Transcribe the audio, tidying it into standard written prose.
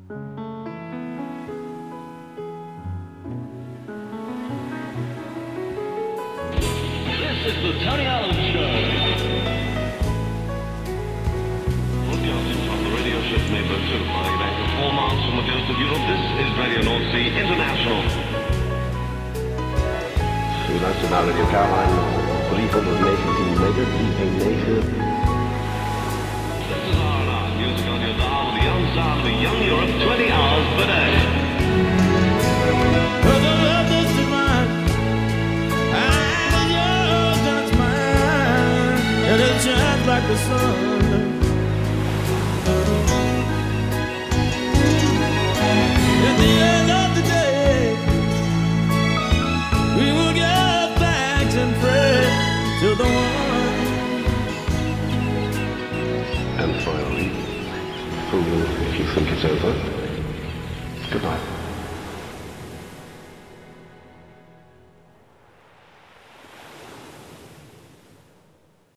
This is the Tony Allen Show. Broadcasting from the radio ship Mayberg Certified, anchor 4 miles from the coast of Europe, this is Radio North Sea International. U luistert naar Radio Caroline 319 meter, 319. This is R&R, music on your dial with the young sound of young Europe, 20 hours per day. Cause I love this divine, and yours and it's mine, and it shines like the sun. At the end of the day, we will give thanks and pray to the one. And finally, fool if you think it's over. Goodbye.